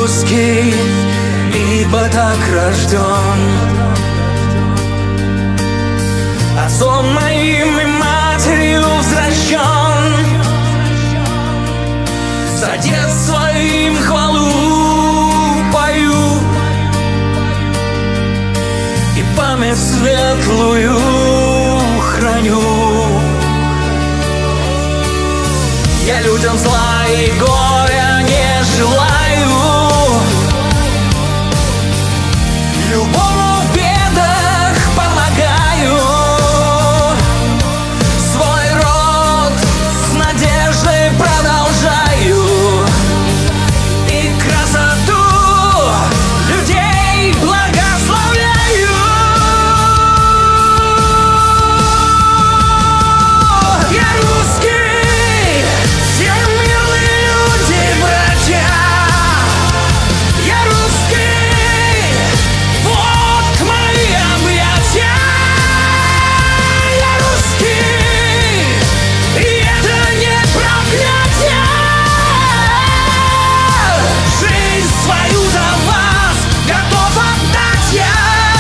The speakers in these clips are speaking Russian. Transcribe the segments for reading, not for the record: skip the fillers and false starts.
русский, ибо так рожден. Отцом моим и матерью взращен, за детство им хвалу пою и память светлую храню. Я людям зла и горя не желаю, любому в бедах помогаю, свой род с надеждой продолжаю и красоту людей благословляю. Я русский, все милые люди, братья. Я русский, вот мои объятия. Я русский, и это не проклятие. Жизнь свою за вас готов отдать я.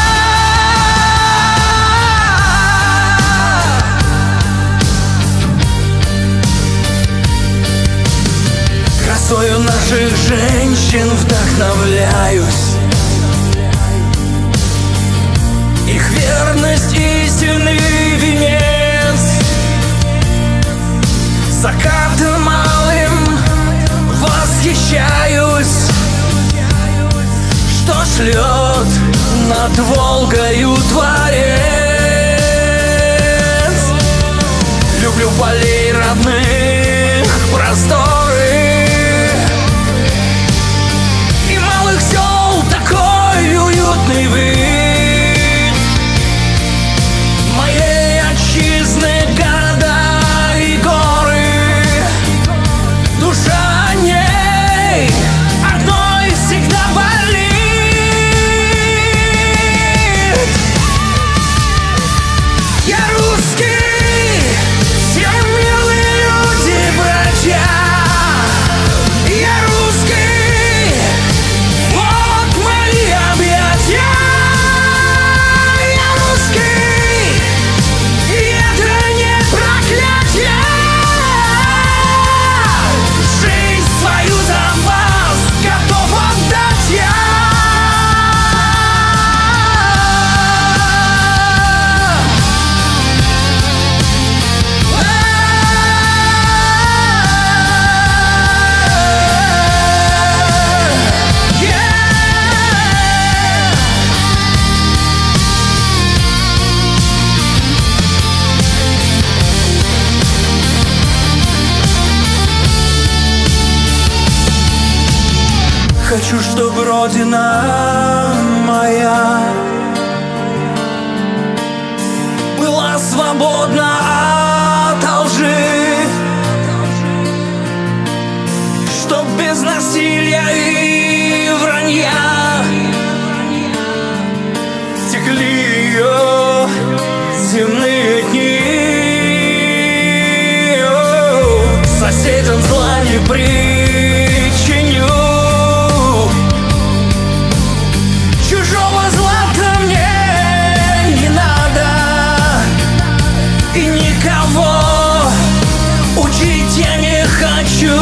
Красою наших женщин вдохновляюсь, их верность истинный венец. Закатом малым восхищаюсь, что шлет над Волгою Творец. Люблю полей родных просторы и малых сел такой уютный вид моей отчизны, города и горы. Душа о ней одной всегда болит. Я русский, все милые люди, братья. Я русский, вот мои объятия. Я русский, и это не проклятие. Жизнь свою за вас готов отдать я. Хочу, чтобы Родина моя была свободна от лжи, чтоб без насилия и вранья текли ее земные дни. Соседям зла не причиню, чужого зла-то мне не надо, и никого учить я не хочу,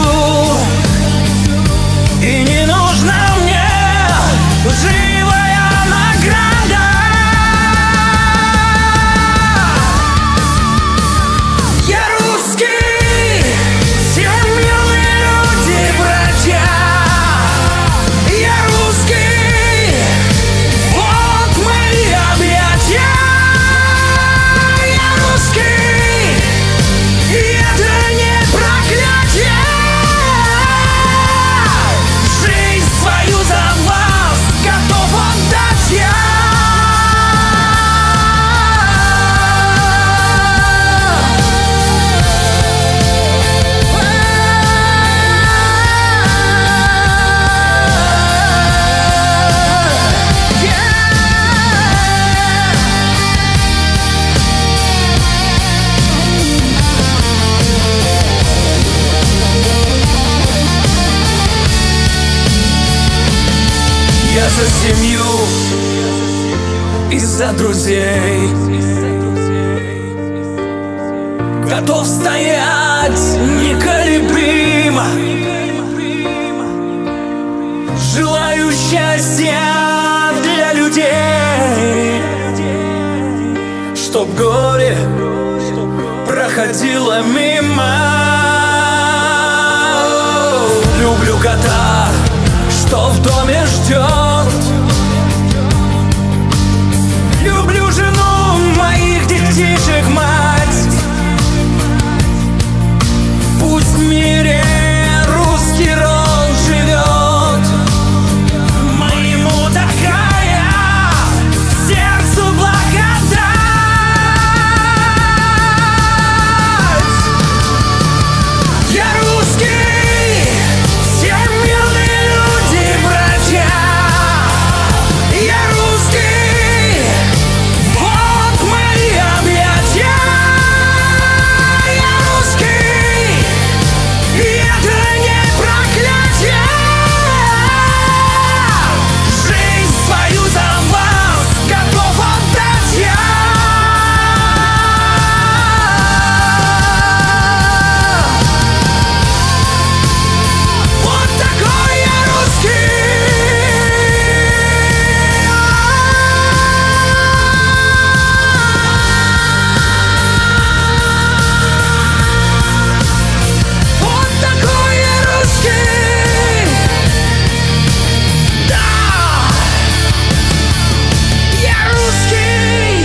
и не нужна мне живая награда. Я русский, все милые люди. Я за семью и за друзей готов стоять неколебимо. Желаю счастья для людей, чтоб горе проходило мимо. Люблю кота, что в доме ждет. Люблю жену моих детишек, мать. Пусть в мире русский рок живет. Моему такая сердцу благодать. Я русский, все мирные люди, братья. Я русский, вот мои объятия. Я русский, и это не проклятие. Жизнь свою за вас готов отдать я. Вот такой я русский. Вот такой я русский. Да, я русский.